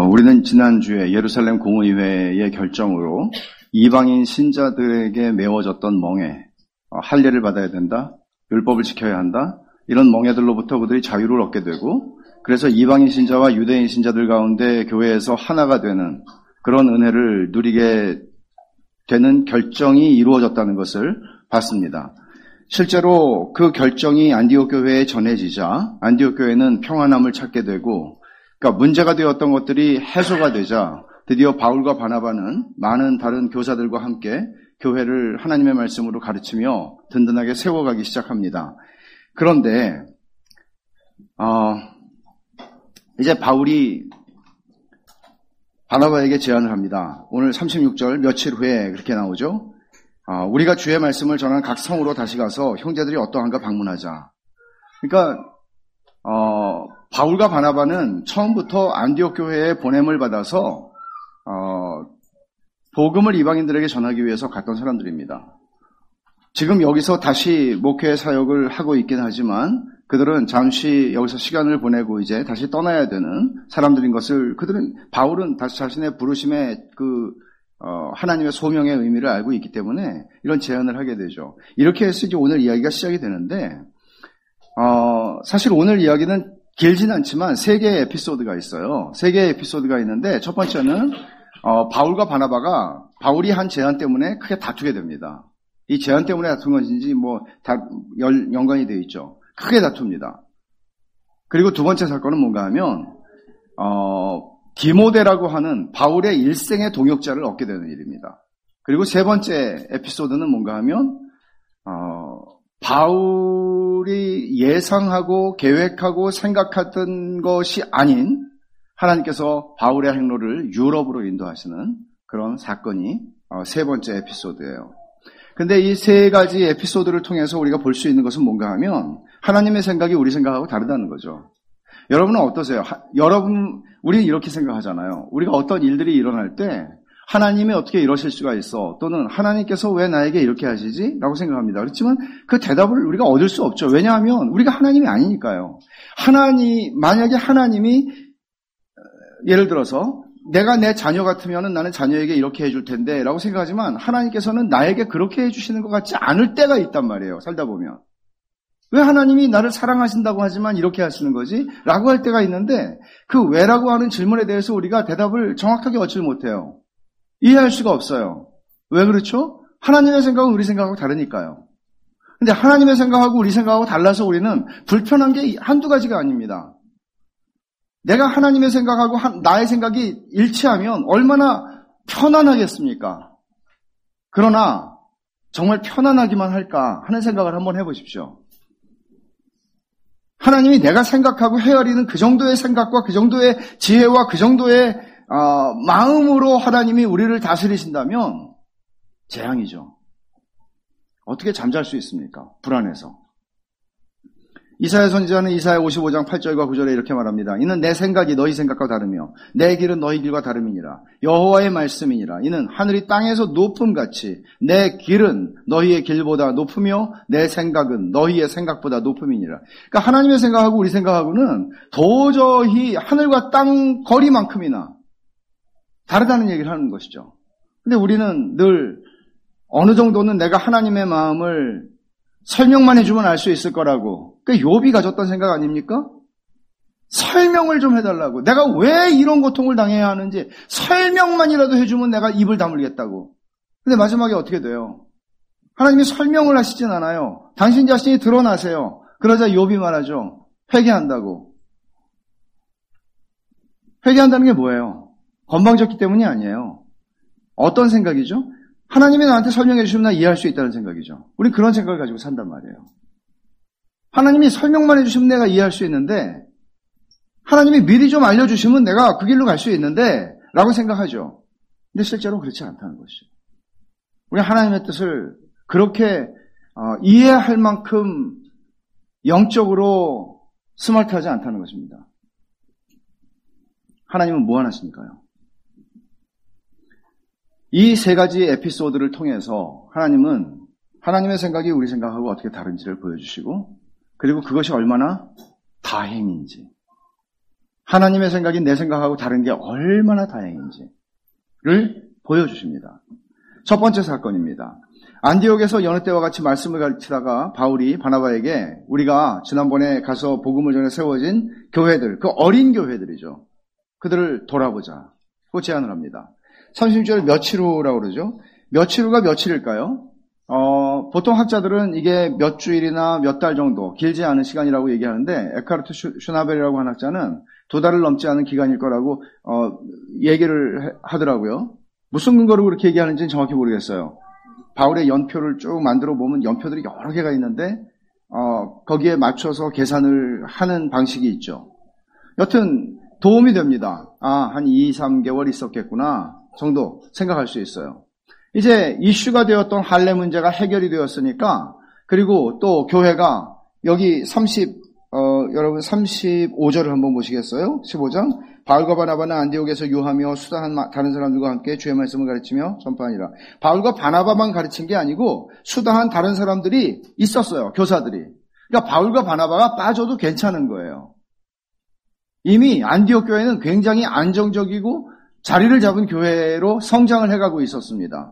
우리는 지난주에 예루살렘 공의회의 결정으로 이방인 신자들에게 메워졌던 멍에, 할례를 받아야 된다, 율법을 지켜야 한다, 이런 멍에들로부터 그들이 자유를 얻게 되고, 그래서 이방인 신자와 유대인 신자들 가운데 교회에서 하나가 되는 그런 은혜를 누리게 되는 결정이 이루어졌다는 것을 봤습니다. 실제로 그 결정이 안디옥 교회에 전해지자 안디옥 교회는 평안함을 찾게 되고, 그러니까 문제가 되었던 것들이 해소가 되자 드디어 바울과 바나바는 많은 다른 교사들과 함께 교회를 하나님의 말씀으로 가르치며 든든하게 세워가기 시작합니다. 그런데 이제 바울이 바나바에게 제안을 합니다. 오늘 36절 며칠 후에 그렇게 나오죠. 우리가 주의 말씀을 전한 각 성으로 다시 가서 형제들이 어떠한가 방문하자. 그러니까 바울과 바나바는 처음부터 안디옥 교회에 보냄을 받아서 복음을 이방인들에게 전하기 위해서 갔던 사람들입니다. 지금 여기서 다시 목회 사역을 하고 있긴 하지만 그들은 잠시 여기서 시간을 보내고 이제 다시 떠나야 되는 사람들인 것을 바울은 다시 자신의 부르심의 하나님의 소명의 의미를 알고 있기 때문에 이런 제안을 하게 되죠. 이렇게 해서 이제 오늘 이야기가 시작이 되는데, 사실 오늘 이야기는 길진 않지만 3개의 에피소드가 있어요. 3개의 에피소드가 있는데, 첫 번째는, 바울과 바나바가 바울이 한 제안 때문에 크게 다투게 됩니다. 이 제안 때문에 다툰 것인지 연관이 되어 있죠. 크게 다툽니다. 그리고 두 번째 사건은 뭔가 하면, 디모데라고 하는 바울의 일생의 동역자를 얻게 되는 일입니다. 그리고 세 번째 에피소드는 뭔가 하면 바울이 예상하고 계획하고 생각하던 것이 아닌 하나님께서 바울의 행로를 유럽으로 인도하시는 그런 사건이 세 번째 에피소드예요. 근데 이 세 가지 에피소드를 통해서 우리가 볼 수 있는 것은 뭔가 하면 하나님의 생각이 우리 생각하고 다르다는 거죠. 여러분은 어떠세요? 우리는 이렇게 생각하잖아요. 우리가 어떤 일들이 일어날 때 하나님이 어떻게 이러실 수가 있어? 또는 하나님께서 왜 나에게 이렇게 하시지? 라고 생각합니다. 그렇지만 그 대답을 우리가 얻을 수 없죠. 왜냐하면 우리가 하나님이 아니니까요. 만약에 하나님이 예를 들어서 내가 내 자녀 같으면 나는 자녀에게 이렇게 해줄 텐데 라고 생각하지만 하나님께서는 나에게 그렇게 해주시는 것 같지 않을 때가 있단 말이에요. 살다 보면. 왜 하나님이 나를 사랑하신다고 하지만 이렇게 하시는 거지? 라고 할 때가 있는데 그 왜라고 하는 질문에 대해서 우리가 대답을 정확하게 얻지 못해요. 이해할 수가 없어요. 왜 그렇죠? 하나님의 생각은 우리 생각하고 다르니까요. 근데 하나님의 생각하고 우리 생각하고 달라서 우리는 불편한 게 한두 가지가 아닙니다. 내가 하나님의 생각하고 나의 생각이 일치하면 얼마나 편안하겠습니까? 그러나 정말 편안하기만 할까 하는 생각을 한번 해보십시오. 하나님이 내가 생각하고 헤아리는 그 정도의 생각과 그 정도의 지혜와 그 정도의 마음으로 하나님이 우리를 다스리신다면 재앙이죠. 어떻게 잠잘 수 있습니까? 불안해서. 이사야 선지자는 이사야 55장 8절과 9절에 이렇게 말합니다. 이는 내 생각이 너희 생각과 다르며 내 길은 너희 길과 다름이니라. 여호와의 말씀이니라. 이는 하늘이 땅에서 높음같이 내 길은 너희의 길보다 높으며 내 생각은 너희의 생각보다 높음이니라. 그러니까 하나님의 생각하고 우리 생각하고는 도저히 하늘과 땅 거리만큼이나 다르다는 얘기를 하는 것이죠. 근데 우리는 늘 어느 정도는 내가 하나님의 마음을 설명만 해주면 알 수 있을 거라고. 그러니까 욥이 가졌던 생각 아닙니까? 설명을 좀 해달라고. 내가 왜 이런 고통을 당해야 하는지 설명만이라도 해주면 내가 입을 다물겠다고. 근데 마지막에 어떻게 돼요? 하나님이 설명을 하시진 않아요. 당신 자신이 드러나세요. 그러자 욥이 말하죠. 회개한다고. 회개한다는 게 뭐예요? 건방졌기 때문이 아니에요. 어떤 생각이죠? 하나님이 나한테 설명해 주시면 나 이해할 수 있다는 생각이죠. 우린 그런 생각을 가지고 산단 말이에요. 하나님이 설명만 해주시면 내가 이해할 수 있는데 하나님이 미리 좀 알려주시면 내가 그 길로 갈 수 있는데 라고 생각하죠. 근데 실제로 그렇지 않다는 것이죠. 우리 하나님의 뜻을 그렇게 이해할 만큼 영적으로 스마트하지 않다는 것입니다. 하나님은 무한하시니까요. 이 세 가지 에피소드를 통해서 하나님은 하나님의 생각이 우리 생각하고 어떻게 다른지를 보여주시고 그리고 그것이 얼마나 다행인지 하나님의 생각이 내 생각하고 다른 게 얼마나 다행인지를 보여주십니다. 첫 번째 사건입니다. 안디옥에서 여느 때와 같이 말씀을 가르치다가 바울이 바나바에게 우리가 지난번에 가서 복음을 전해 세워진 교회들, 그 어린 교회들이죠. 그들을 돌아보자. 그 제안을 합니다. 30절 며칠 후라고 그러죠. 며칠 후가 며칠일까요? 보통 학자들은 이게 몇 주일이나 몇 달 정도, 길지 않은 시간이라고 얘기하는데, 에카르트 슈나벨이라고 하는 학자는 2달을 넘지 않은 기간일 거라고, 얘기를 하더라고요. 무슨 근거로 그렇게 얘기하는지는 정확히 모르겠어요. 바울의 연표를 쭉 만들어 보면 연표들이 여러 개가 있는데, 거기에 맞춰서 계산을 하는 방식이 있죠. 여튼, 도움이 됩니다. 한 2, 3개월 있었겠구나 정도 생각할 수 있어요. 이제 이슈가 되었던 할례 문제가 해결이 되었으니까, 그리고 또 교회가 여기 여러분 35절을 한번 보시겠어요? 15장. 바울과 바나바는 안디옥에서 유하며 수다한 다른 사람들과 함께 주의 말씀을 가르치며 전파하니라. 바울과 바나바만 가르친 게 아니고 수다한 다른 사람들이 있었어요. 교사들이. 그러니까 바울과 바나바가 빠져도 괜찮은 거예요. 이미 안디옥 교회는 굉장히 안정적이고 자리를 잡은 교회로 성장을 해가고 있었습니다.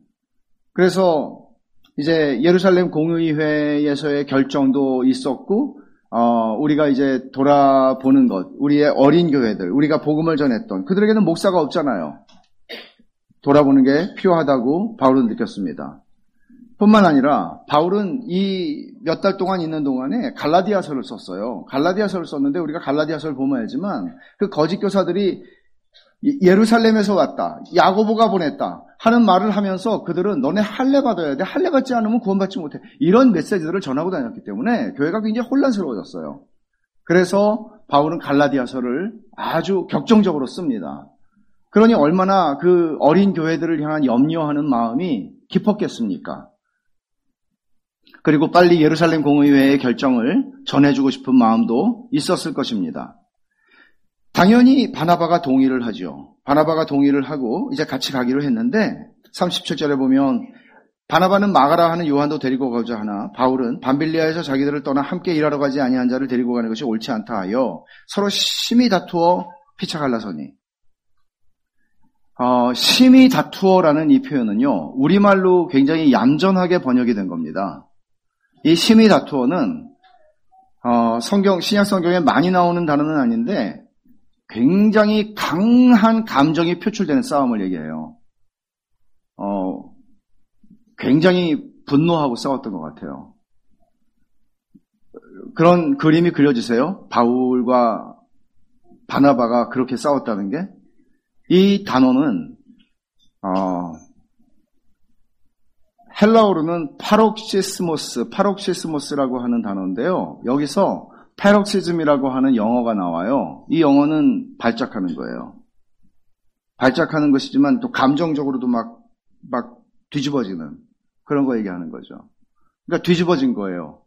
그래서 이제 예루살렘 공의회에서의 결정도 있었고, 우리가 이제 돌아보는 것, 우리의 어린 교회들, 우리가 복음을 전했던 그들에게는 목사가 없잖아요. 돌아보는 게 필요하다고 바울은 느꼈습니다. 뿐만 아니라 바울은 이 몇 달 동안 있는 동안에 갈라디아서를 썼어요. 갈라디아서를 썼는데 우리가 갈라디아서를 보면 알지만 그 거짓 교사들이 예루살렘에서 왔다, 야고보가 보냈다 하는 말을 하면서 그들은 너네 할례 받아야 돼, 할례 받지 않으면 구원받지 못해, 이런 메시지들을 전하고 다녔기 때문에 교회가 굉장히 혼란스러워졌어요. 그래서 바울은 갈라디아서를 아주 격정적으로 씁니다. 그러니 얼마나 그 어린 교회들을 향한 염려하는 마음이 깊었겠습니까? 그리고 빨리 예루살렘 공의회의 결정을 전해주고 싶은 마음도 있었을 것입니다. 당연히 바나바가 동의를 하죠. 바나바가 동의를 하고 이제 같이 가기로 했는데 37절에 보면 바나바는 마가라 하는 요한도 데리고 가고자 하나 바울은 밤빌리아에서 자기들을 떠나 함께 일하러 가지 아니한 자를 데리고 가는 것이 옳지 않다 하여 서로 심히 다투어 피차 갈라서니. 심히 다투어라는 이 표현은요, 우리말로 굉장히 얌전하게 번역이 된 겁니다. 이 심히 다투어는 신약 성경에 많이 나오는 단어는 아닌데 굉장히 강한 감정이 표출되는 싸움을 얘기해요. 굉장히 분노하고 싸웠던 것 같아요. 그런 그림이 그려지세요? 바울과 바나바가 그렇게 싸웠다는 게? 이 단어는 헬라어로는 파록시스모스라고 하는 단어인데요. 여기서 패럭시즘이라고 하는 영어가 나와요. 이 영어는 발작하는 거예요. 발작하는 것이지만 또 감정적으로도 막 뒤집어지는 그런 거 얘기하는 거죠. 그러니까 뒤집어진 거예요.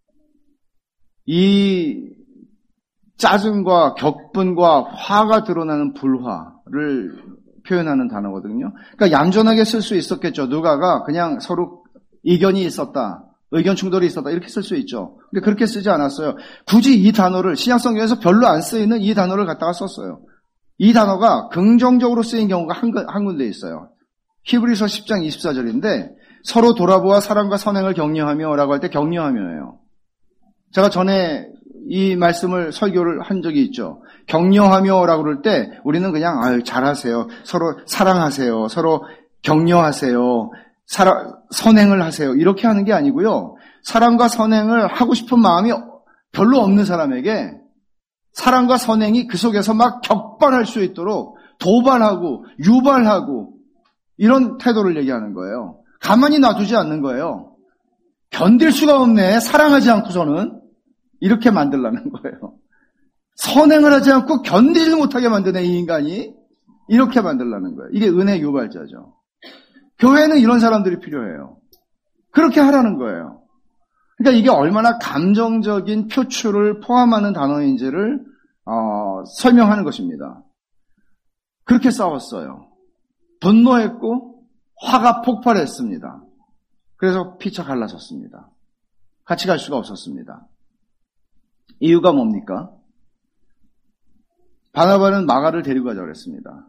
이 짜증과 격분과 화가 드러나는 불화를 표현하는 단어거든요. 그러니까 얌전하게 쓸 수 있었겠죠. 누가가 그냥 서로 이견이 있었다, 의견 충돌이 있었다 이렇게 쓸 수 있죠. 근데 그렇게 쓰지 않았어요. 굳이 이 단어를 신약성경에서 별로 안 쓰이는 이 단어를 갖다가 썼어요. 이 단어가 긍정적으로 쓰인 경우가 한 군데 있어요. 히브리서 10장 24절인데 서로 돌아보아 사랑과 선행을 격려하며 라고 할 때 격려하며예요. 제가 전에 이 말씀을 설교를 한 적이 있죠. 격려하며 라고 그럴 때 우리는 그냥 잘하세요, 서로 사랑하세요, 서로 격려하세요, 선행을 하세요 이렇게 하는 게 아니고요. 사랑과 선행을 하고 싶은 마음이 별로 없는 사람에게 사랑과 선행이 그 속에서 막 격발할 수 있도록 도발하고 유발하고 이런 태도를 얘기하는 거예요. 가만히 놔두지 않는 거예요. 견딜 수가 없네, 사랑하지 않고서는. 이렇게 만들라는 거예요. 선행을 하지 않고 견디지 못하게 만드네 이 인간이. 이렇게 만들라는 거예요. 이게 은혜 유발자죠. 교회는 이런 사람들이 필요해요. 그렇게 하라는 거예요. 그러니까 이게 얼마나 감정적인 표출을 포함하는 단어인지를 설명하는 것입니다. 그렇게 싸웠어요. 분노했고 화가 폭발했습니다. 그래서 피차 갈라섰습니다. 같이 갈 수가 없었습니다. 이유가 뭡니까? 바나바는 마가를 데리고 가자고 했습니다.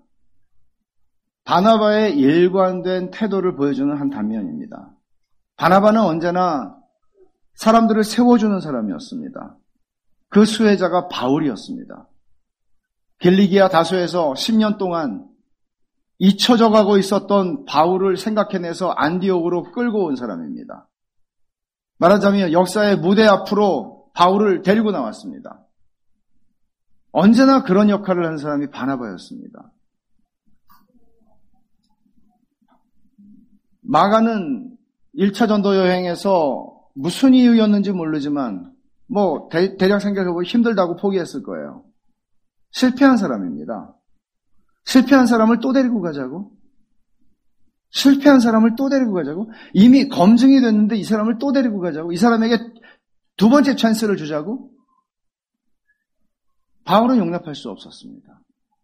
바나바의 일관된 태도를 보여주는 한 단면입니다. 바나바는 언제나 사람들을 세워주는 사람이었습니다. 그 수혜자가 바울이었습니다. 길리기아 다소에서 10년 동안 잊혀져 가고 있었던 바울을 생각해내서 안디옥으로 끌고 온 사람입니다. 말하자면 역사의 무대 앞으로 바울을 데리고 나왔습니다. 언제나 그런 역할을 한 사람이 바나바였습니다. 마가는 1차 전도 여행에서 무슨 이유였는지 모르지만 대략 생각해보면 힘들다고 포기했을 거예요. 실패한 사람입니다. 실패한 사람을 또 데리고 가자고? 실패한 사람을 또 데리고 가자고? 이미 검증이 됐는데 이 사람을 또 데리고 가자고? 이 사람에게 두 번째 찬스를 주자고? 바울은 용납할 수 없었습니다.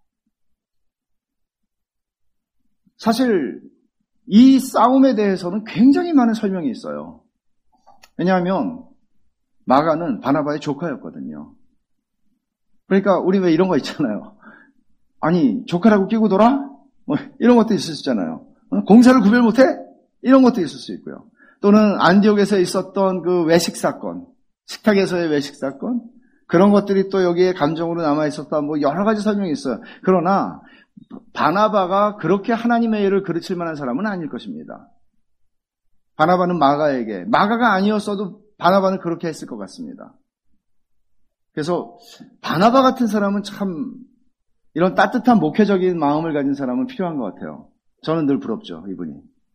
사실 이 싸움에 대해서는 굉장히 많은 설명이 있어요. 왜냐하면 마가는 바나바의 조카였거든요. 그러니까 우리 왜 이런 거 있잖아요. 아니 조카라고 끼고 돌아? 이런 것도 있을 수 있잖아요. 공사를 구별 못해? 이런 것도 있을 수 있고요. 또는 안디옥에서 있었던 그 외식 사건, 식탁에서의 외식 사건, 그런 것들이 또 여기에 감정으로 남아있었다. 여러 가지 설명이 있어요. 그러나 바나바가 그렇게 하나님의 일을 가르칠 만한 사람은 아닐 것입니다. 바나바는 마가가 아니었어도 바나바는 그렇게 했을 것 같습니다. 그래서 바나바 같은 사람은 참 이런 따뜻한 목회적인 마음을 가진 사람은 필요한 것 같아요. 저는 늘 부럽죠, 이분이.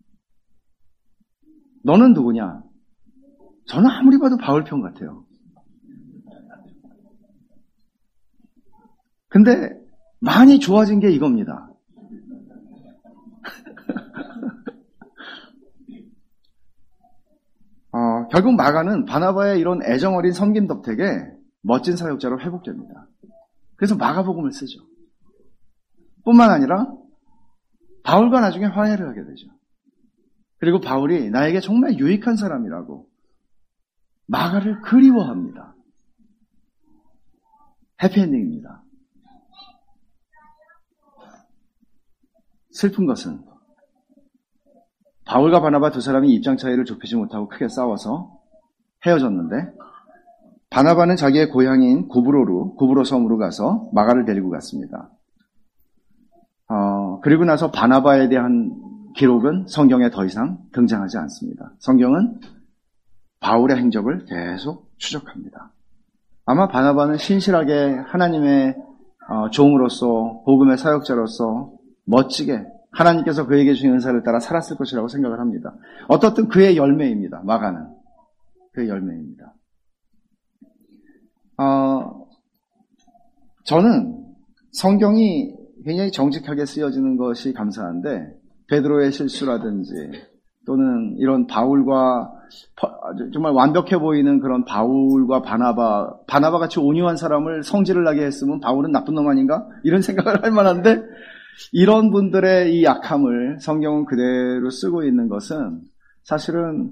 너는 누구냐? 저는 아무리 봐도 바울편 같아요. 근데 많이 좋아진 게 이겁니다. 결국 마가는 바나바의 이런 애정어린 섬김 덕택에 멋진 사역자로 회복됩니다. 그래서 마가복음을 쓰죠. 뿐만 아니라 바울과 나중에 화해를 하게 되죠. 그리고 바울이 나에게 정말 유익한 사람이라고 마가를 그리워합니다. 해피엔딩입니다. 슬픈 것은 바울과 바나바 두 사람이 입장 차이를 좁히지 못하고 크게 싸워서 헤어졌는데 바나바는 자기의 고향인 구브로 섬으로 가서 마가를 데리고 갔습니다. 그리고 나서 바나바에 대한 기록은 성경에 더 이상 등장하지 않습니다. 성경은 바울의 행적을 계속 추적합니다. 아마 바나바는 신실하게 하나님의 종으로서 복음의 사역자로서 멋지게 하나님께서 그에게 주신 은사를 따라 살았을 것이라고 생각을 합니다. 어떻든 그의 열매입니다. 마가는 그의 열매입니다. 저는 성경이 굉장히 정직하게 쓰여지는 것이 감사한데 베드로의 실수라든지 또는 이런 바울과 정말 완벽해 보이는 그런 바울과 바나바 같이 온유한 사람을 성질을 나게 했으면 바울은 나쁜 놈 아닌가? 이런 생각을 할 만한데 이런 분들의 이 약함을 성경은 그대로 쓰고 있는 것은 사실은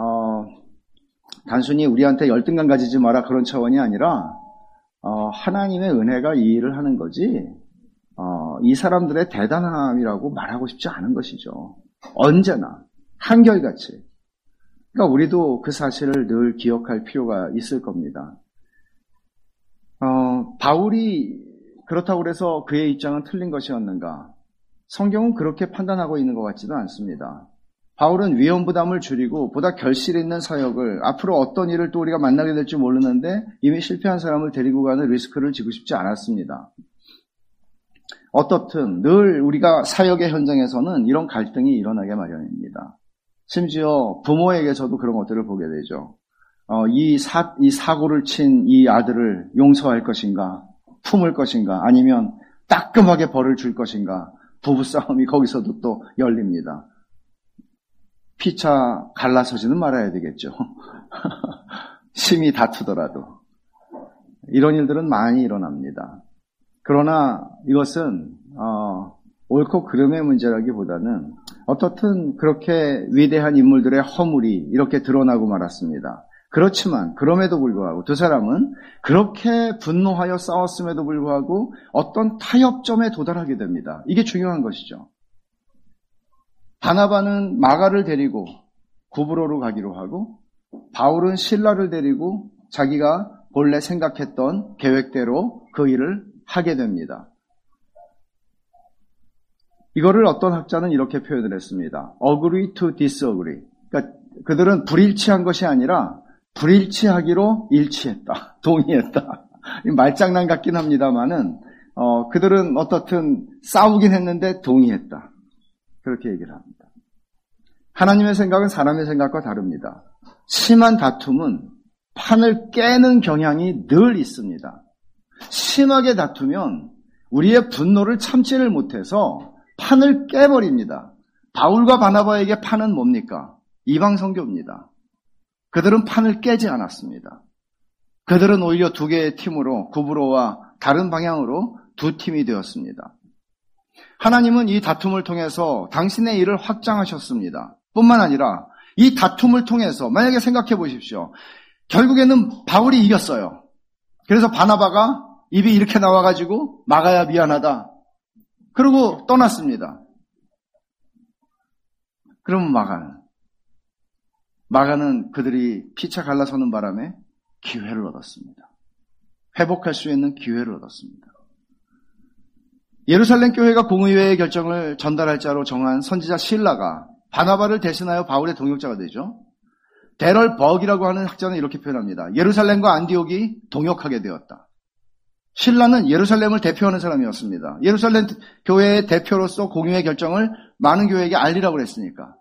단순히 우리한테 열등감 가지지 마라 그런 차원이 아니라 하나님의 은혜가 이 일을 하는 거지 이 사람들의 대단함이라고 말하고 싶지 않은 것이죠. 언제나 한결같이. 그러니까 우리도 그 사실을 늘 기억할 필요가 있을 겁니다. 바울이 그렇다고 해서 그의 입장은 틀린 것이었는가? 성경은 그렇게 판단하고 있는 것 같지도 않습니다. 바울은 위험 부담을 줄이고 보다 결실 있는 사역을 앞으로 어떤 일을 또 우리가 만나게 될지 모르는데 이미 실패한 사람을 데리고 가는 리스크를 지고 싶지 않았습니다. 어떻든 늘 우리가 사역의 현장에서는 이런 갈등이 일어나게 마련입니다. 심지어 부모에게서도 그런 것들을 보게 되죠. 이 사고를 친 이 아들을 용서할 것인가, 품을 것인가, 아니면 따끔하게 벌을 줄 것인가, 부부싸움이 거기서도 또 열립니다. 피차 갈라서지는 말아야 되겠죠. 심히 다투더라도. 이런 일들은 많이 일어납니다. 그러나 이것은 옳고 그름의 문제라기보다는 어떻든 그렇게 위대한 인물들의 허물이 이렇게 드러나고 말았습니다. 그렇지만 그럼에도 불구하고 두 사람은 그렇게 분노하여 싸웠음에도 불구하고 어떤 타협점에 도달하게 됩니다. 이게 중요한 것이죠. 바나바는 마가를 데리고 구브로로 가기로 하고 바울은 실라를 데리고 자기가 본래 생각했던 계획대로 그 일을 하게 됩니다. 이거를 어떤 학자는 이렇게 표현을 했습니다. agree to disagree. 그러니까 그들은 불일치한 것이 아니라 불일치하기로 일치했다. 동의했다. 말장난 같긴 합니다만은 그들은 어떻든 싸우긴 했는데 동의했다. 그렇게 얘기를 합니다. 하나님의 생각은 사람의 생각과 다릅니다. 심한 다툼은 판을 깨는 경향이 늘 있습니다. 심하게 다투면 우리의 분노를 참지를 못해서 판을 깨버립니다. 바울과 바나바에게 판은 뭡니까? 이방 선교입니다. 그들은 판을 깨지 않았습니다. 그들은 오히려 두 개의 팀으로 구브로와 다른 방향으로 두 팀이 되었습니다. 하나님은 이 다툼을 통해서 당신의 일을 확장하셨습니다. 뿐만 아니라 이 다툼을 통해서 만약에 생각해 보십시오. 결국에는 바울이 이겼어요. 그래서 바나바가 입이 이렇게 나와가지고 마가야 미안하다. 그러고 떠났습니다. 그러면 마가는 그들이 피차 갈라서는 바람에 기회를 얻었습니다. 회복할 수 있는 기회를 얻었습니다. 예루살렘 교회가 공의회의 결정을 전달할 자로 정한 선지자 실라가 바나바를 대신하여 바울의 동역자가 되죠. 데럴 버기라고 하는 학자는 이렇게 표현합니다. 예루살렘과 안디옥이 동역하게 되었다. 실라는 예루살렘을 대표하는 사람이었습니다. 예루살렘 교회의 대표로서 공의회 결정을 많은 교회에게 알리라고 했으니까.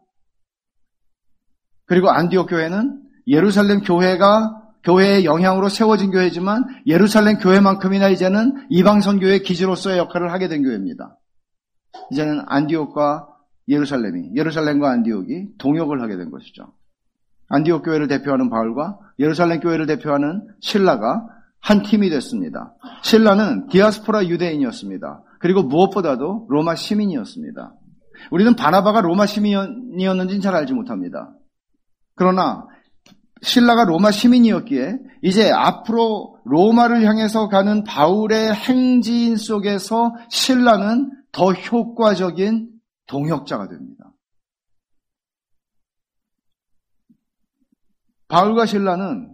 그리고 안디옥 교회는 예루살렘 교회의 영향으로 세워진 교회지만 예루살렘 교회만큼이나 이제는 이방 선교의 기지로서의 역할을 하게 된 교회입니다. 이제는 안디옥과 예루살렘과 안디옥이 동역을 하게 된 것이죠. 안디옥 교회를 대표하는 바울과 예루살렘 교회를 대표하는 실라가 한 팀이 됐습니다. 실라는 디아스포라 유대인이었습니다. 그리고 무엇보다도 로마 시민이었습니다. 우리는 바나바가 로마 시민이었는지는 잘 알지 못합니다. 그러나 실라가 로마 시민이었기에 이제 앞으로 로마를 향해서 가는 바울의 행진 속에서 실라는 더 효과적인 동역자가 됩니다. 바울과 실라는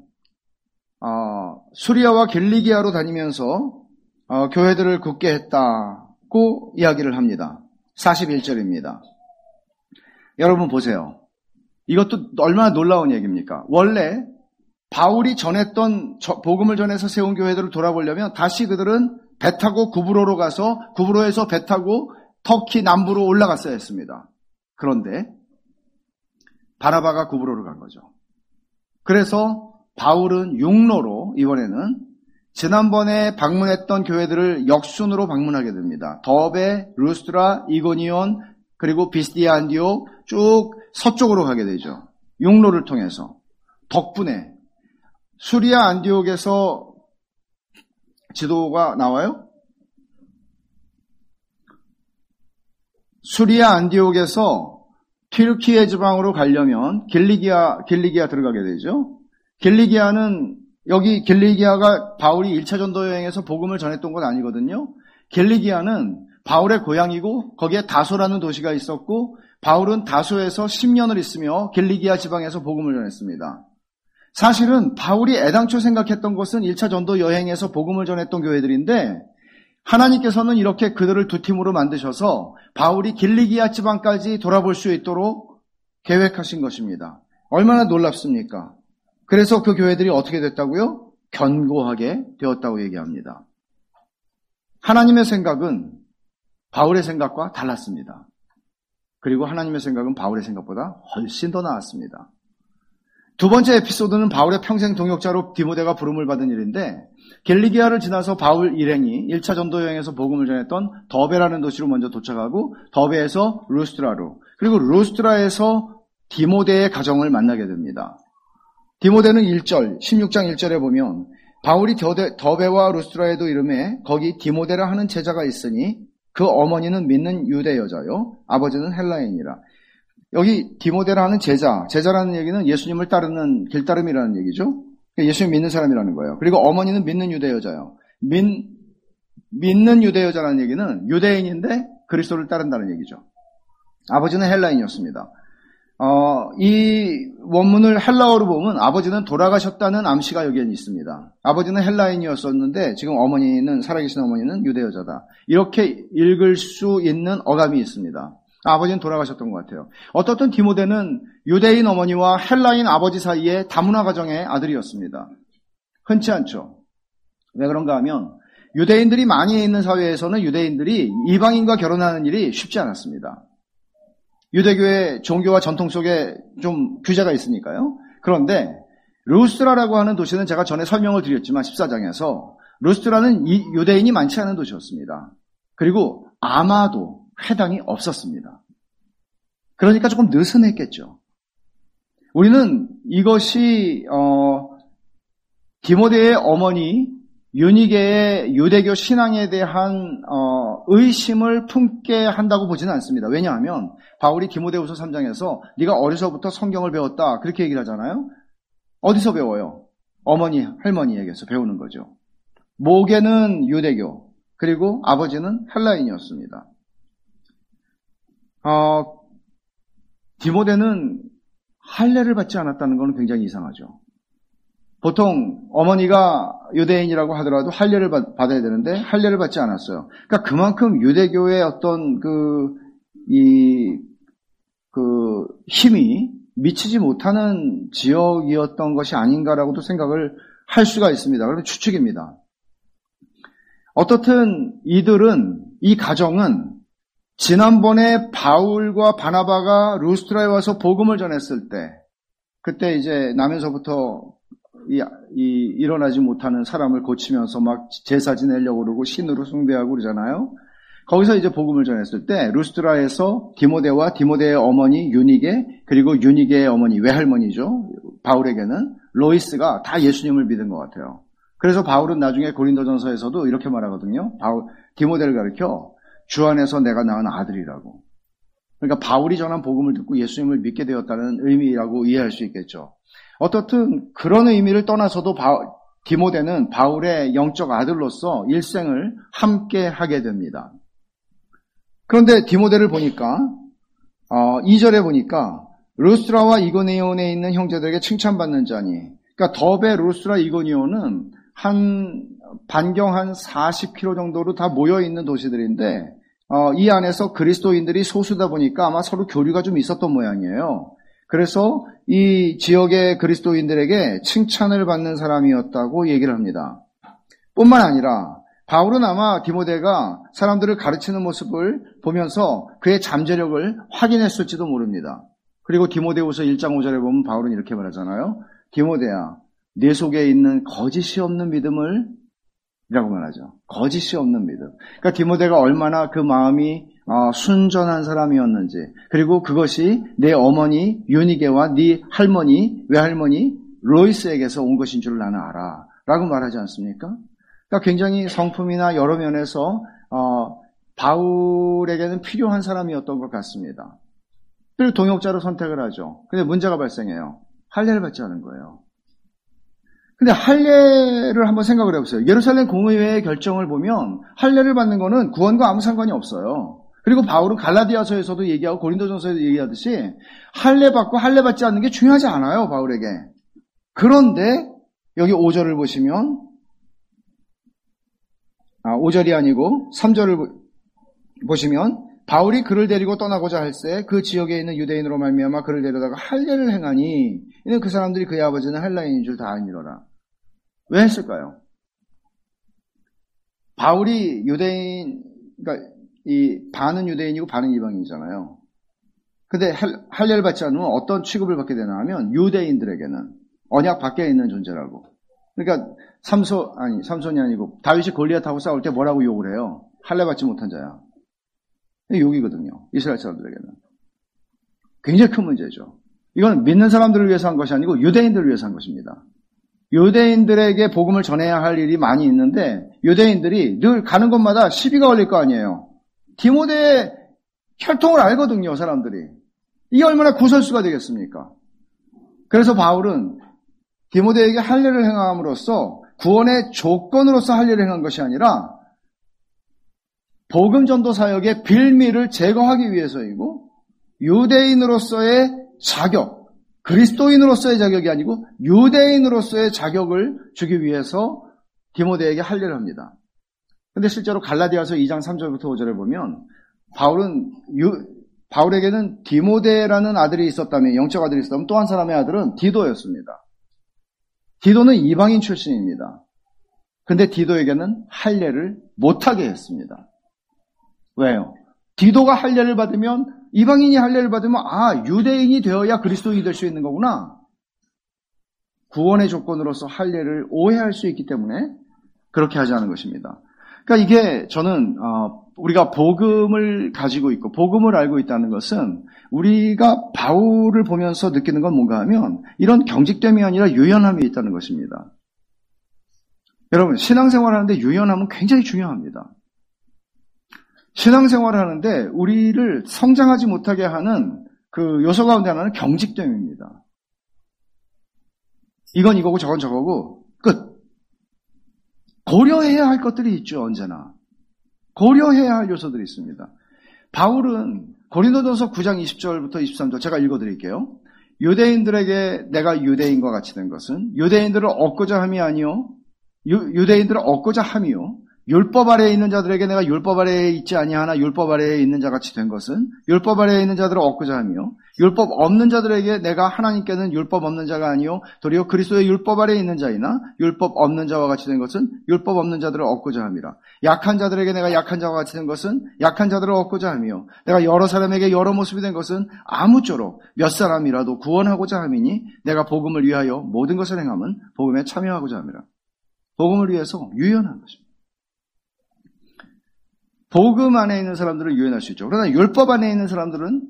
수리아와 길리기아로 다니면서 교회들을 굳게 했다고 이야기를 합니다. 41절입니다. 여러분 보세요. 이것도 얼마나 놀라운 얘기입니까? 원래 바울이 전했던 복음을 전해서 세운 교회들을 돌아보려면 다시 그들은 배 타고 구브로로 가서 구브로에서 배 타고 터키 남부로 올라갔어야 했습니다. 그런데 바나바가 구브로로 간 거죠. 그래서 바울은 육로로 이번에는 지난번에 방문했던 교회들을 역순으로 방문하게 됩니다. 더베, 루스트라, 이고니온, 그리고 비스디아 안디옥 쭉 서쪽으로 가게 되죠. 육로를 통해서. 덕분에 수리아 안디옥에서 지도가 나와요? 수리아 안디옥에서 튀르키예 지방으로 가려면 길리기아 들어가게 되죠. 길리기아가 바울이 1차 전도 여행에서 복음을 전했던 건 아니거든요. 길리기아는 바울의 고향이고 거기에 다소라는 도시가 있었고 바울은 다소에서 10년을 있으며 길리기아 지방에서 복음을 전했습니다. 사실은 바울이 애당초 생각했던 것은 1차 전도 여행에서 복음을 전했던 교회들인데 하나님께서는 이렇게 그들을 두 팀으로 만드셔서 바울이 길리기아 지방까지 돌아볼 수 있도록 계획하신 것입니다. 얼마나 놀랍습니까? 그래서 그 교회들이 어떻게 됐다고요? 견고하게 되었다고 얘기합니다. 하나님의 생각은 바울의 생각과 달랐습니다. 그리고 하나님의 생각은 바울의 생각보다 훨씬 더 나았습니다. 두 번째 에피소드는 바울의 평생 동역자로 디모데가 부름을 받은 일인데 길리기아를 지나서 바울 일행이 1차 전도 여행에서 복음을 전했던 더베라는 도시로 먼저 도착하고 더베에서 루스트라로 그리고 루스트라에서 디모데의 가정을 만나게 됩니다. 디모데는 16장 1절에 보면 바울이 더베와 루스트라에도 이름에 거기 디모데라 하는 제자가 있으니 그 어머니는 믿는 유대 여자요 아버지는 헬라인이라. 여기 디모데라는 제자라는 얘기는 예수님을 따르는 길따름이라는 얘기죠. 예수님 믿는 사람이라는 거예요. 그리고 어머니는 믿는 유대 여자예요. 믿는 유대 여자라는 얘기는 유대인인데 그리스도를 따른다는 얘기죠. 아버지는 헬라인이었습니다. 이 원문을 헬라어로 보면 아버지는 돌아가셨다는 암시가 여기에 있습니다. 아버지는 헬라인이었었는데 지금 살아계신 어머니는 유대 여자다. 이렇게 읽을 수 있는 어감이 있습니다. 아버지는 돌아가셨던 것 같아요. 어떻든 디모데는 유대인 어머니와 헬라인 아버지 사이에 다문화 가정의 아들이었습니다. 흔치 않죠. 왜 그런가 하면 유대인들이 많이 있는 사회에서는 유대인들이 이방인과 결혼하는 일이 쉽지 않았습니다. 유대교의 종교와 전통 속에 좀 규제가 있으니까요. 그런데 루스트라라고 하는 도시는 제가 전에 설명을 드렸지만 14장에서 루스트라는 유대인이 많지 않은 도시였습니다. 그리고 아마도 회당이 없었습니다. 그러니까 조금 느슨했겠죠. 우리는 이것이 디모데의 어머니 유니게의 유대교 신앙에 대한 의심을 품게 한다고 보지는 않습니다. 왜냐하면 바울이 디모데후서 3장에서 네가 어려서부터 성경을 배웠다 그렇게 얘기를 하잖아요. 어디서 배워요? 어머니, 할머니에게서 배우는 거죠. 모계는 유대교, 그리고 아버지는 헬라인이었습니다. 디모데는 할례를 받지 않았다는 것은 굉장히 이상하죠. 보통 어머니가 유대인이라고 하더라도 할례를 받아야 되는데 할례를 받지 않았어요. 그러니까 그만큼 유대교의 어떤 힘이 미치지 못하는 지역이었던 것이 아닌가라고도 생각을 할 수가 있습니다. 그런데 추측입니다. 어떻든 이 가정은 지난번에 바울과 바나바가 루스트라에 와서 복음을 전했을 때, 그때 이제 나면서부터 일어나지 못하는 사람을 고치면서 막 제사 지내려고 그러고 신으로 숭배하고 그러잖아요. 거기서 이제 복음을 전했을 때 루스트라에서 디모데와 디모데의 어머니 유니게, 그리고 유니게의 어머니 외할머니죠. 바울에게는 로이스가 다 예수님을 믿은 것 같아요. 그래서 바울은 나중에 고린도전서에서도 이렇게 말하거든요. 디모데를 가리켜 주 안에서 내가 낳은 아들이라고. 그러니까 바울이 전한 복음을 듣고 예수님을 믿게 되었다는 의미라고 이해할 수 있겠죠. 어떻든 그런 의미를 떠나서도 디모데는 바울의 영적 아들로서 일생을 함께 하게 됩니다. 그런데 디모데를 보니까 2절에 보니까 루스트라와 이고니온에 있는 형제들에게 칭찬받는 자니, 그러니까 더베, 루스트라, 이고니온은 반경 한 40km 정도로 다 모여있는 도시들인데 이 안에서 그리스도인들이 소수다 보니까 아마 서로 교류가 좀 있었던 모양이에요. 그래서 이 지역의 그리스도인들에게 칭찬을 받는 사람이었다고 얘기를 합니다. 뿐만 아니라 바울은 아마 디모데가 사람들을 가르치는 모습을 보면서 그의 잠재력을 확인했을지도 모릅니다. 그리고 디모데후서 1장 5절에 보면 바울은 이렇게 말하잖아요. 디모데야, 내 속에 있는 거짓이 없는 믿음을 이라고 말하죠. 거짓이 없는 믿음. 그러니까 디모데가 얼마나 그 마음이 순전한 사람이었는지, 그리고 그것이 내 어머니 유니게와 네 할머니, 외할머니 로이스에게서 온 것인 줄 나는 알아 라고 말하지 않습니까? 그러니까 굉장히 성품이나 여러 면에서 바울에게는 필요한 사람이었던 것 같습니다. 그리고 동역자로 선택을 하죠. 근데 문제가 발생해요. 할례를 받지 않은 거예요. 근데 할례를 한번 생각을 해보세요. 예루살렘 공의회의 결정을 보면 할례를 받는 거는 구원과 아무 상관이 없어요. 그리고 바울은 갈라디아서에서도 얘기하고 고린도전서에도 얘기하듯이 할례 받고 할례 받지 않는 게 중요하지 않아요, 바울에게. 그런데 여기 5절을 보시면 5절이 아니고 3절을 보시면 바울이 그를 데리고 떠나고자 할새 그 지역에 있는 유대인으로 말미암아 그를 데려다가 할례를 행하니 이는 그 사람들이 그의 아버지는 헬라인인 줄 다 알미러라. 왜 했을까요? 바울이 유대인, 그러니까 이 반은 유대인이고 반은 이방인이잖아요. 근데 할례를 받지 않으면 어떤 취급을 받게 되나 하면 유대인들에게는 언약 밖에 있는 존재라고. 그러니까 삼손이 아니고 다윗이 골리앗하고 싸울 때 뭐라고 욕을 해요? 할례 받지 못한 자야. 욕이거든요. 이스라엘 사람들에게는. 굉장히 큰 문제죠. 이건 믿는 사람들을 위해서 한 것이 아니고 유대인들을 위해서 한 것입니다. 유대인들에게 복음을 전해야 할 일이 많이 있는데 유대인들이 늘 가는 곳마다 시비가 걸릴 거 아니에요. 디모데의 혈통을 알거든요, 사람들이. 이게 얼마나 구설수가 되겠습니까? 그래서 바울은 디모데에게 할례를 행함으로써 구원의 조건으로서 할례를 행한 것이 아니라 복음 전도 사역의 빌미를 제거하기 위해서이고 유대인으로서의 자격, 그리스도인으로서의 자격이 아니고 유대인으로서의 자격을 주기 위해서 디모데에게 할례를 합니다. 근데 실제로 갈라디아서 2장 3절부터 5절에 보면 바울에게는 디모데라는 아들이 있었다면, 영적 아들이 있었다면 또 한 사람의 아들은 디도였습니다. 디도는 이방인 출신입니다. 근데 디도에게는 할례를 못하게 했습니다. 왜요? 디도가 할례를 받으면, 이방인이 할례를 받으면 유대인이 되어야 그리스도인이 될 수 있는 거구나. 구원의 조건으로서 할례를 오해할 수 있기 때문에 그렇게 하지 않은 것입니다. 그러니까 이게 저는 우리가 복음을 가지고 있고 복음을 알고 있다는 것은 우리가 바울을 보면서 느끼는 건 뭔가 하면 이런 경직됨이 아니라 유연함이 있다는 것입니다. 여러분, 신앙생활을 하는데 유연함은 굉장히 중요합니다. 신앙생활을 하는데 우리를 성장하지 못하게 하는 그 요소 가운데 하나는 경직됨입니다. 이건 이거고 저건 저거고 끝. 고려해야 할 것들이 있죠. 언제나 고려해야 할 요소들이 있습니다. 바울은 고린도전서 9장 20절부터 23절 제가 읽어드릴게요. 유대인들에게 내가 유대인과 같이 된 것은 유대인들을 얻고자 함이 아니요 유대인들을 얻고자 함이요 율법 아래에 있는 자들에게 내가 율법 아래에 있지 아니하나 율법 아래에 있는 자같이 된 것은 율법 아래에 있는 자들을 얻고자 하며 율법 없는 자들에게 내가 하나님께는 율법 없는 자가 아니요 도리어 그리스도의 율법 아래에 있는 자이나 율법 없는 자와 같이 된 것은 율법 없는 자들을 얻고자 함이라. 약한 자들에게 내가 약한 자와 같이 된 것은 약한 자들을 얻고자 하며 내가 여러 사람에게 여러 모습이 된 것은 아무쪼록 몇 사람이라도 구원하고자 함이니 내가 복음을 위하여 모든 것을 행함은 복음에 참여하고자 함이라. 복음을 위해서 유연한 것입니다. 복음 안에 있는 사람들은 유연할 수 있죠. 그러나 율법 안에 있는 사람들은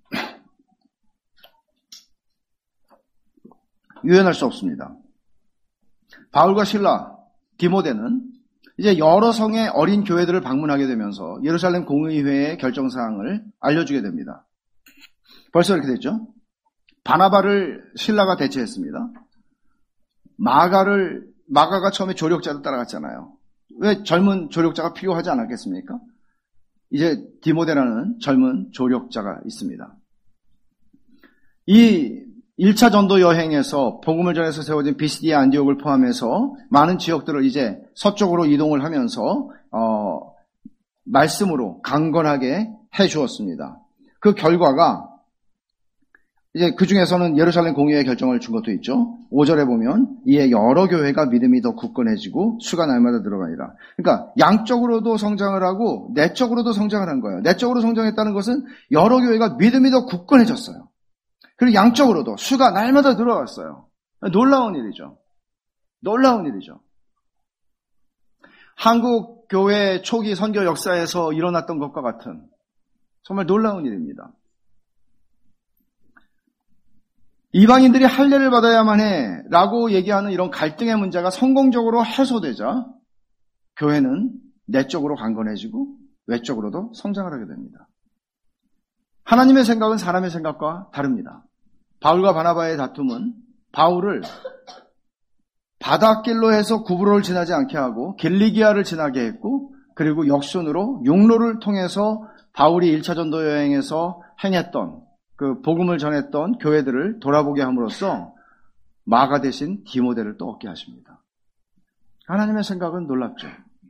유연할 수 없습니다. 바울과 실라, 디모데는 이제 여러 성의 어린 교회들을 방문하게 되면서 예루살렘 공의회의 결정사항을 알려주게 됩니다. 벌써 이렇게 됐죠. 바나바를 실라가 대체했습니다. 마가가 처음에 조력자로 따라갔잖아요. 왜 젊은 조력자가 필요하지 않았겠습니까? 이제 디모데라는 젊은 조력자가 있습니다. 이 1차 전도 여행에서 복음을 전해서 세워진 비시디아 안디옥을 포함해서 많은 지역들을 이제 서쪽으로 이동을 하면서 말씀으로 강건하게 해 주었습니다. 그 결과가 이제 그 중에서는 예루살렘 공의회 결정을 준 것도 있죠. 5절에 보면 이에 여러 교회가 믿음이 더 굳건해지고 수가 날마다 늘어가니라. 그러니까 양적으로도 성장을 하고 내적으로도 성장을 한 거예요. 내적으로 성장했다는 것은 여러 교회가 믿음이 더 굳건해졌어요. 그리고 양적으로도 수가 날마다 늘어갔어요. 놀라운 일이죠. 놀라운 일이죠. 한국 교회 초기 선교 역사에서 일어났던 것과 같은 정말 놀라운 일입니다. 이방인들이 할례를 받아야만 해 라고 얘기하는 이런 갈등의 문제가 성공적으로 해소되자 교회는 내적으로 강건해지고 외적으로도 성장을 하게 됩니다. 하나님의 생각은 사람의 생각과 다릅니다. 바울과 바나바의 다툼은 바울을 바닷길로 해서 구브로를 지나지 않게 하고 길리기아를 지나게 했고 그리고 역순으로 육로를 통해서 바울이 1차 전도 여행에서 행했던 그 복음을 전했던 교회들을 돌아보게 함으로써 마가 대신 디모데를 또 얻게 하십니다. 하나님의 생각은 놀랍죠.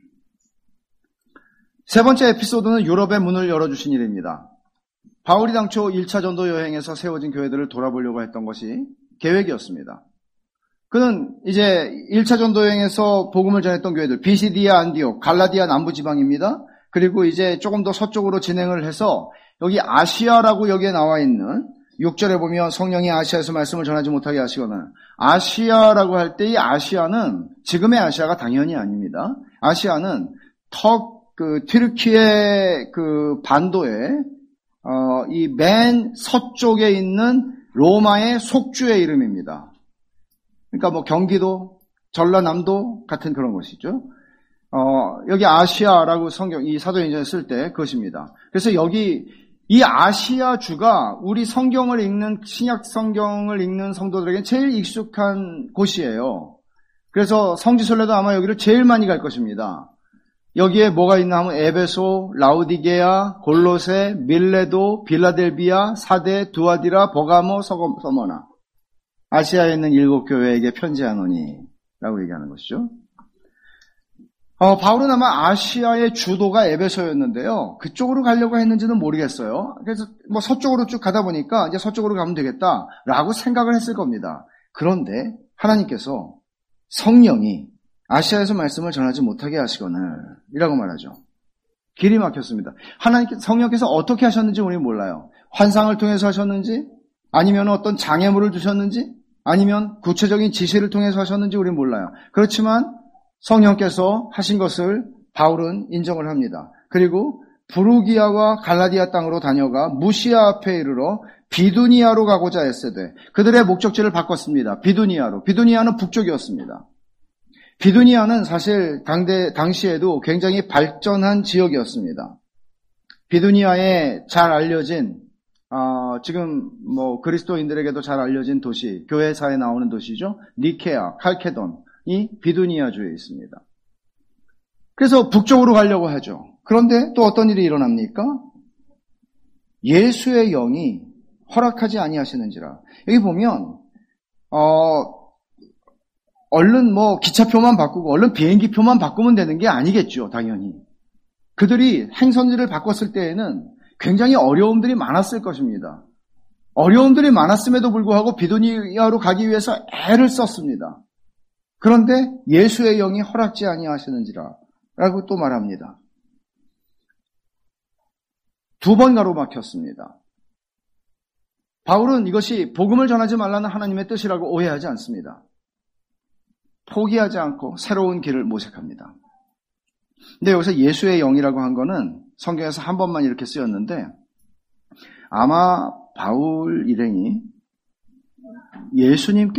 세 번째 에피소드는 유럽의 문을 열어주신 일입니다. 바울이 당초 1차 전도 여행에서 세워진 교회들을 돌아보려고 했던 것이 계획이었습니다. 그는 이제 1차 전도 여행에서 복음을 전했던 교회들, 비시디아 안디옥, 갈라디아 남부지방입니다. 그리고 이제 조금 더 서쪽으로 진행을 해서 여기 아시아라고 여기에 나와 있는 6절에 보면 성령이 아시아에서 말씀을 전하지 못하게 하시거나 아시아라고 할 때 이 아시아는 지금의 아시아가 당연히 아닙니다. 아시아는 튀르키예 그 반도에 이 맨 서쪽에 있는 로마의 속주의 이름입니다. 그러니까 뭐 경기도, 전라남도 같은 그런 것이죠. 여기 아시아라고 성경 이 사도행전에 쓸 때 그것입니다. 그래서 여기 이 아시아주가 우리 성경을 읽는, 신약 성경을 읽는 성도들에게 제일 익숙한 곳이에요. 그래서 성지순례도 아마 여기를 제일 많이 갈 것입니다. 여기에 뭐가 있나 하면 에베소, 라우디게아, 골로새, 밀레도, 빌라델비아, 사데, 두아디라, 버가모, 서머나. 아시아에 있는 7교회에게 편지하노니 라고 얘기하는 것이죠. 바울은 아마 아시아의 주도가 에베소였는데요. 그쪽으로 가려고 했는지는 모르겠어요. 그래서 뭐 서쪽으로 쭉 가다 보니까 이제 서쪽으로 가면 되겠다라고 생각을 했을 겁니다. 그런데 하나님께서 성령이 아시아에서 말씀을 전하지 못하게 하시거늘 이라고 말하죠. 길이 막혔습니다. 성령께서 어떻게 하셨는지 우리는 몰라요. 환상을 통해서 하셨는지, 아니면 어떤 장애물을 주셨는지, 아니면 구체적인 지시를 통해서 하셨는지 우리는 몰라요. 그렇지만 성령께서 하신 것을 바울은 인정을 합니다. 그리고 부르기아와 갈라디아 땅으로 다녀가 무시아 앞에 이르러 비두니아로 가고자 했으되 그들의 목적지를 바꿨습니다. 비두니아로. 비두니아는 북쪽이었습니다. 비두니아는 사실 당시에도 굉장히 발전한 지역이었습니다. 비두니아에 잘 알려진 지금 뭐 그리스도인들에게도 잘 알려진 도시, 교회사에 나오는 도시죠. 니케아, 칼케돈이 비두니아주에 있습니다. 그래서 북쪽으로 가려고 하죠. 그런데 또 어떤 일이 일어납니까? 예수의 영이 허락하지 아니하시는지라. 여기 보면 얼른 뭐 기차표만 바꾸고 얼른 비행기표만 바꾸면 되는 게 아니겠죠. 당연히. 그들이 행선지를 바꿨을 때에는 굉장히 어려움들이 많았을 것입니다. 어려움들이 많았음에도 불구하고 비두니아로 가기 위해서 애를 썼습니다. 그런데 예수의 영이 허락지 아니하시는지라 라고 또 말합니다. 2번 가로막혔습니다. 바울은 이것이 복음을 전하지 말라는 하나님의 뜻이라고 오해하지 않습니다. 포기하지 않고 새로운 길을 모색합니다. 근데 여기서 예수의 영이라고 한 거는 성경에서 한 번만 이렇게 쓰였는데 아마 바울 일행이 예수님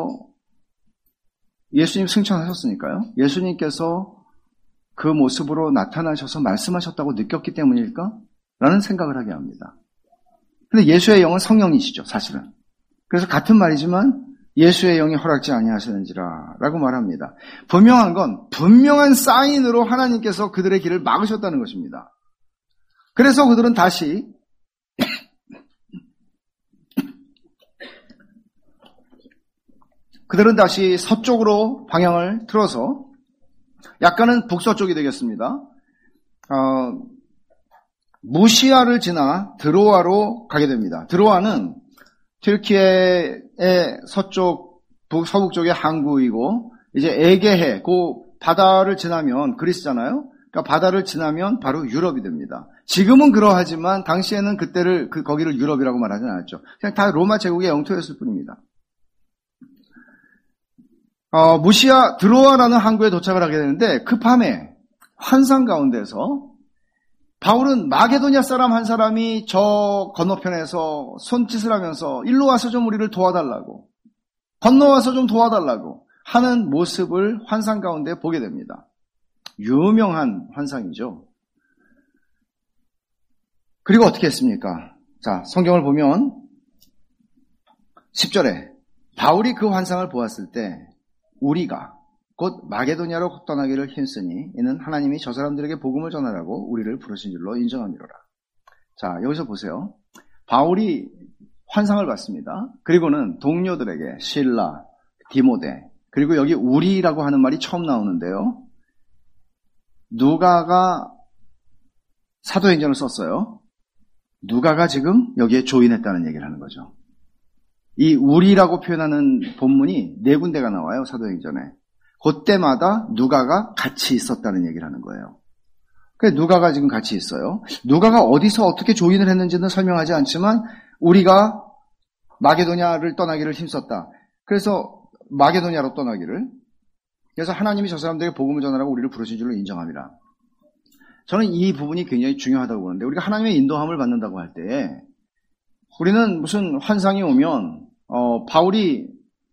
승천하셨으니까요. 예수님께서 그 모습으로 나타나셔서 말씀하셨다고 느꼈기 때문일까? 라는 생각을 하게 합니다. 근데 예수의 영은 성령이시죠, 사실은. 그래서 같은 말이지만 예수의 영이 허락지 아니하시는지라 라고 말합니다. 분명한 건 분명한 사인으로 하나님께서 그들의 길을 막으셨다는 것입니다. 그래서 그들은 다시 서쪽으로 방향을 틀어서 약간은 북서쪽이 되겠습니다. 무시아를 지나 드로아로 가게 됩니다. 드로아는 튀르키예의 서북 쪽의 항구이고 이제 에게해, 그 바다를 지나면 그리스잖아요. 그러니까 바다를 지나면 바로 유럽이 됩니다. 지금은 그러하지만 당시에는 거기를 유럽이라고 말하지 않았죠. 그냥 다 로마 제국의 영토였을 뿐입니다. 무시아 드로아라는 항구에 도착을 하게 되는데 그 밤에 환상 가운데서 바울은 마게도냐 사람 한 사람이 저 건너편에서 손짓을 하면서 일로 와서 좀 우리를 도와달라고, 건너와서 좀 도와달라고 하는 모습을 환상 가운데 보게 됩니다. 유명한 환상이죠. 그리고 어떻게 했습니까? 자, 성경을 보면 10절에 바울이 그 환상을 보았을 때 우리가 곧 마게도냐로 떠나기를 힘쓰니 이는 하나님이 저 사람들에게 복음을 전하라고 우리를 부르신 줄로 인정함이로라. 자, 여기서 보세요. 바울이 환상을 봤습니다. 그리고는 동료들에게 실라, 디모데, 그리고 여기 우리라고 하는 말이 처음 나오는데요. 누가가 사도행전을 썼어요. 누가가 지금 여기에 조인했다는 얘기를 하는 거죠. 이 우리라고 표현하는 본문이 4군데가 나와요. 사도행전에. 그때마다 누가가 같이 있었다는 얘기를 하는 거예요. 그래서 누가가 지금 같이 있어요. 누가가 어디서 어떻게 조인을 했는지는 설명하지 않지만 우리가 마게도냐를 떠나기를 힘썼다. 그래서 마게도냐로 떠나기를. 그래서 하나님이 저 사람들에게 복음을 전하라고 우리를 부르신 줄로 인정함이라. 저는 이 부분이 굉장히 중요하다고 보는데 우리가 하나님의 인도함을 받는다고 할 때 우리는 무슨 환상이 오면 바울이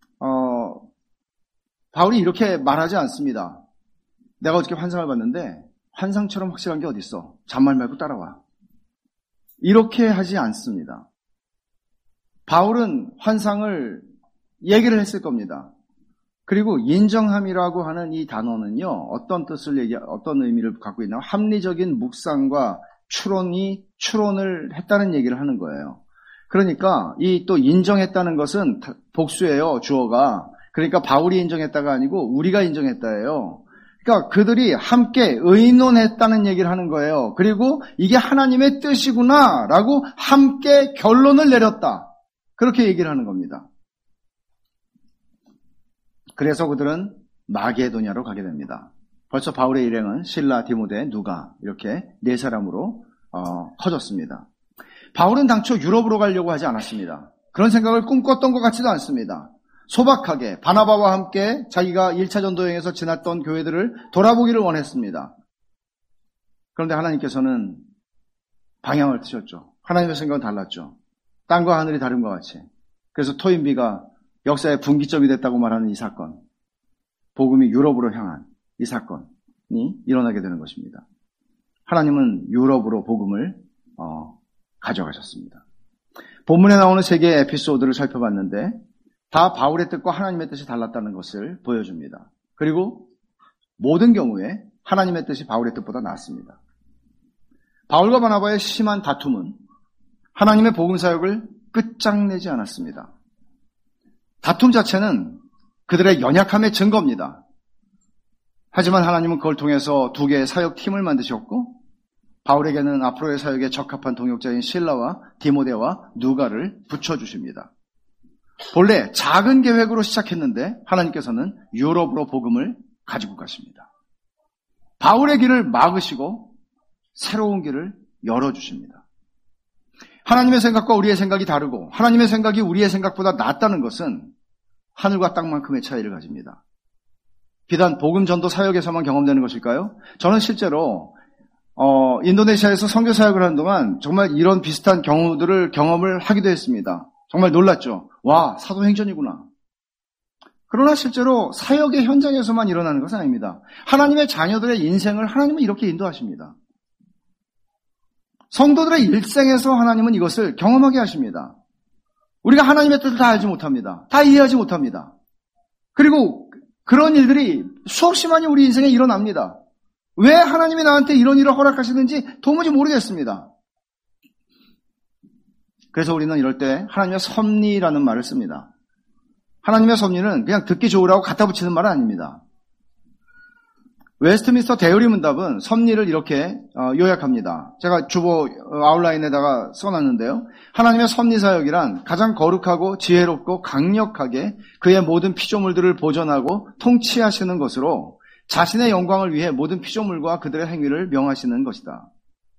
이렇게 말하지 않습니다. 내가 어저께 환상을 봤는데 환상처럼 확실한 게 어디 있어? 잔말 말고 따라와. 이렇게 하지 않습니다. 바울은 환상을 얘기를 했을 겁니다. 그리고 인정함이라고 하는 이 단어는요, 어떤 의미를 갖고 있나? 합리적인 묵상과 추론을 했다는 얘기를 하는 거예요. 그러니까 이 또 인정했다는 것은 복수예요, 주어가. 그러니까 바울이 인정했다가 아니고 우리가 인정했다예요. 그러니까 그들이 함께 의논했다는 얘기를 하는 거예요. 그리고 이게 하나님의 뜻이구나라고 함께 결론을 내렸다. 그렇게 얘기를 하는 겁니다. 그래서 그들은 마게도냐로 가게 됩니다. 벌써 바울의 일행은 실라, 디모데, 누가 이렇게 네 사람으로 커졌습니다. 바울은 당초 유럽으로 가려고 하지 않았습니다. 그런 생각을 꿈꿨던 것 같지도 않습니다. 소박하게 바나바와 함께 자기가 1차 전도여행에서 지났던 교회들을 돌아보기를 원했습니다. 그런데 하나님께서는 방향을 트셨죠. 하나님의 생각은 달랐죠. 땅과 하늘이 다른 것 같이. 그래서 토인비가 역사의 분기점이 됐다고 말하는 이 사건, 복음이 유럽으로 향한 이 사건이 일어나게 되는 것입니다. 하나님은 유럽으로 복음을 가져가셨습니다. 본문에 나오는 세 개의 에피소드를 살펴봤는데 다 바울의 뜻과 하나님의 뜻이 달랐다는 것을 보여줍니다. 그리고 모든 경우에 하나님의 뜻이 바울의 뜻보다 낫습니다. 바울과 바나바의 심한 다툼은 하나님의 복음 사역을 끝장내지 않았습니다. 다툼 자체는 그들의 연약함의 증거입니다. 하지만 하나님은 그걸 통해서 두 개의 사역팀을 만드셨고 바울에게는 앞으로의 사역에 적합한 동역자인 실라와 디모데와 누가를 붙여주십니다. 본래 작은 계획으로 시작했는데 하나님께서는 유럽으로 복음을 가지고 가십니다. 바울의 길을 막으시고 새로운 길을 열어주십니다. 하나님의 생각과 우리의 생각이 다르고 하나님의 생각이 우리의 생각보다 낫다는 것은 하늘과 땅만큼의 차이를 가집니다. 비단 복음 전도 사역에서만 경험되는 것일까요? 저는 실제로 인도네시아에서 선교 사역을 하는 동안 정말 이런 비슷한 경험을 하기도 했습니다. 정말 놀랐죠. 와, 사도행전이구나. 그러나 실제로 사역의 현장에서만 일어나는 것은 아닙니다. 하나님의 자녀들의 인생을 하나님은 이렇게 인도하십니다. 성도들의 일생에서 하나님은 이것을 경험하게 하십니다. 우리가 하나님의 뜻을 다 알지 못합니다. 다 이해하지 못합니다. 그리고 그런 일들이 수없이 많이 우리 인생에 일어납니다. 왜 하나님이 나한테 이런 일을 허락하시는지 도무지 모르겠습니다. 그래서 우리는 이럴 때 하나님의 섭리라는 말을 씁니다. 하나님의 섭리는 그냥 듣기 좋으라고 갖다 붙이는 말은 아닙니다. 웨스트민스터 대요리 문답은 섭리를 이렇게 요약합니다. 제가 주보 아웃라인에다가 써놨는데요. 하나님의 섭리 사역이란 가장 거룩하고 지혜롭고 강력하게 그의 모든 피조물들을 보존하고 통치하시는 것으로 자신의 영광을 위해 모든 피조물과 그들의 행위를 명하시는 것이다.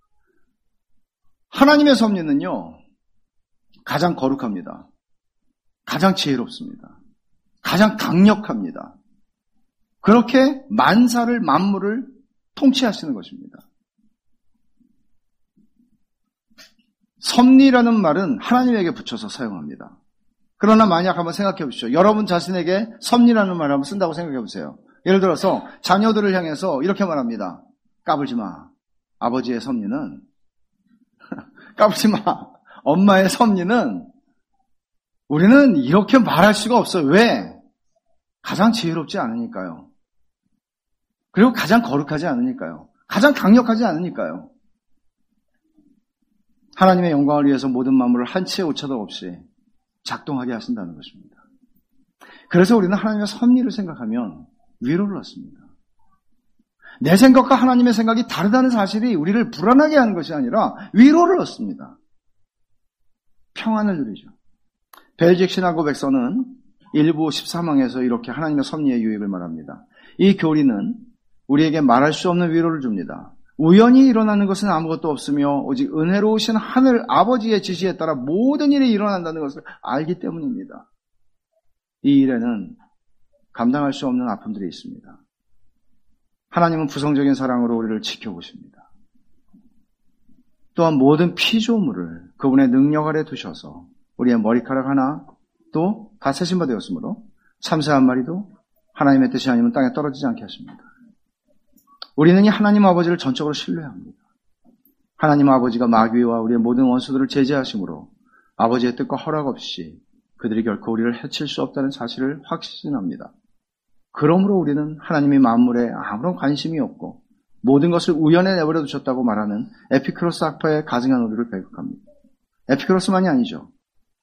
하나님의 섭리는요, 가장 거룩합니다. 가장 지혜롭습니다. 가장 강력합니다. 그렇게 만물을 통치하시는 것입니다. 섭리라는 말은 하나님에게 붙여서 사용합니다. 그러나 만약 한번 생각해 보십시오. 여러분 자신에게 섭리라는 말을 한번 쓴다고 생각해 보세요. 예를 들어서 자녀들을 향해서 이렇게 말합니다. 까불지 마. 아버지의 섭리는 까불지 마. 엄마의 섭리는 우리는 이렇게 말할 수가 없어요. 왜? 가장 지혜롭지 않으니까요. 그리고 가장 거룩하지 않으니까요. 가장 강력하지 않으니까요. 하나님의 영광을 위해서 모든 만물을 한치의 오차도 없이 작동하게 하신다는 것입니다. 그래서 우리는 하나님의 섭리를 생각하면 위로를 얻습니다. 내 생각과 하나님의 생각이 다르다는 사실이 우리를 불안하게 하는 것이 아니라 위로를 얻습니다. 평안을 누리죠. 벨직 신학고백서는 1부 13항에서 이렇게 하나님의 섭리의 유익을 말합니다. 이 교리는 우리에게 말할 수 없는 위로를 줍니다. 우연히 일어나는 것은 아무것도 없으며 오직 은혜로우신 하늘 아버지의 지시에 따라 모든 일이 일어난다는 것을 알기 때문입니다. 이 일에는 감당할 수 없는 아픔들이 있습니다. 하나님은 부성적인 사랑으로 우리를 지켜보십니다. 또한 모든 피조물을 그분의 능력 아래 두셔서 우리의 머리카락 하나 또 다 세신 바 되었으므로 참새 한 마리도 하나님의 뜻이 아니면 땅에 떨어지지 않게 하십니다. 우리는 이 하나님 아버지를 전적으로 신뢰합니다. 하나님 아버지가 마귀와 우리의 모든 원수들을 제재하심으로 아버지의 뜻과 허락 없이 그들이 결코 우리를 해칠 수 없다는 사실을 확신합니다. 그러므로 우리는 하나님의 만물에 아무런 관심이 없고 모든 것을 우연에 내버려 두셨다고 말하는 에피크로스 학파에 가증한 우리를 배격합니다. 에피크로스만이 아니죠.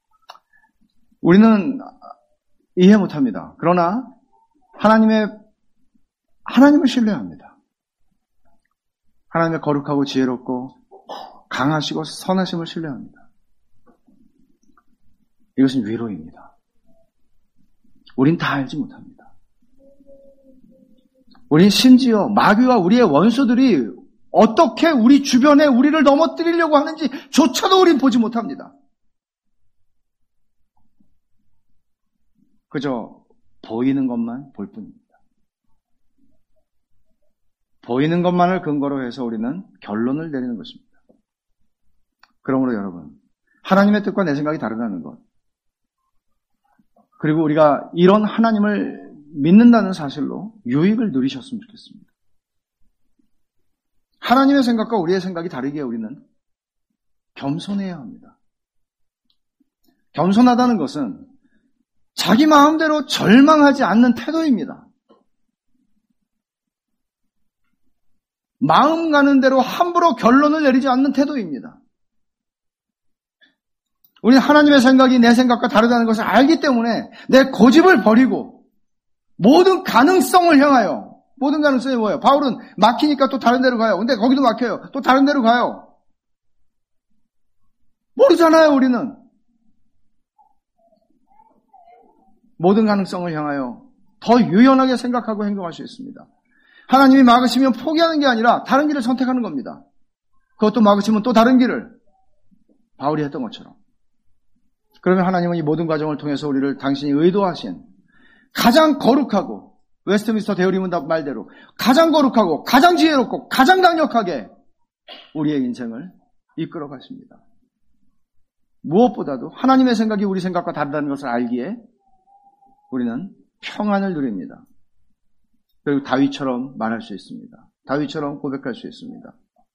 우리는 이해 못합니다. 그러나 하나님을 신뢰합니다. 하나님의 거룩하고 지혜롭고 강하시고 선하심을 신뢰합니다. 이것은 위로입니다. 우린 다 알지 못합니다. 우린 심지어 마귀와 우리의 원수들이 어떻게 우리 주변에 우리를 넘어뜨리려고 하는지 조차도 우린 보지 못합니다. 그저 보이는 것만 볼 뿐입니다. 보이는 것만을 근거로 해서 우리는 결론을 내리는 것입니다. 그러므로 여러분, 하나님의 뜻과 내 생각이 다르다는 것, 그리고 우리가 이런 하나님을 믿는다는 사실로 유익을 누리셨으면 좋겠습니다. 하나님의 생각과 우리의 생각이 다르기에 우리는 겸손해야 합니다. 겸손하다는 것은 자기 마음대로 절망하지 않는 태도입니다. 마음 가는 대로 함부로 결론을 내리지 않는 태도입니다. 우리는 하나님의 생각이 내 생각과 다르다는 것을 알기 때문에 내 고집을 버리고 모든 가능성을 향하여, 모든 가능성이 뭐예요? 바울은 막히니까 또 다른 데로 가요. 근데 거기도 막혀요. 또 다른 데로 가요. 모르잖아요, 우리는. 모든 가능성을 향하여 더 유연하게 생각하고 행동할 수 있습니다. 하나님이 막으시면 포기하는 게 아니라 다른 길을 선택하는 겁니다. 그것도 막으시면 또 다른 길을, 바울이 했던 것처럼. 그러면 하나님은 이 모든 과정을 통해서 우리를 당신이 의도하신 가장 거룩하고, 웨스트민스터 대의문답 말대로 가장 거룩하고 가장 지혜롭고 가장 강력하게 우리의 인생을 이끌어 가십니다. 무엇보다도 하나님의 생각이 우리 생각과 다르다는 것을 알기에 우리는 평안을 누립니다. 그리고 다윗처럼 말할 수 있습니다. 다윗처럼 고백할 수 있습니다.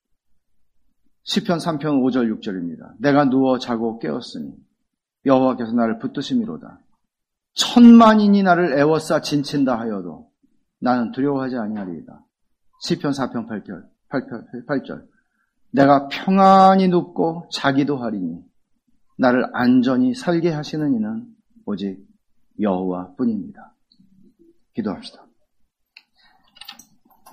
시편 3편 5절 6절입니다. 내가 누워 자고 깨었으니 여호와께서 나를 붙드심이로다. 천만인이 나를 애워싸 진친다 하여도 나는 두려워하지 아니하리이다. 시편 4편 8절 내가 평안히 눕고 자기도 하리니 나를 안전히 살게 하시는 이는 오직 여호와뿐입니다. 기도합시다.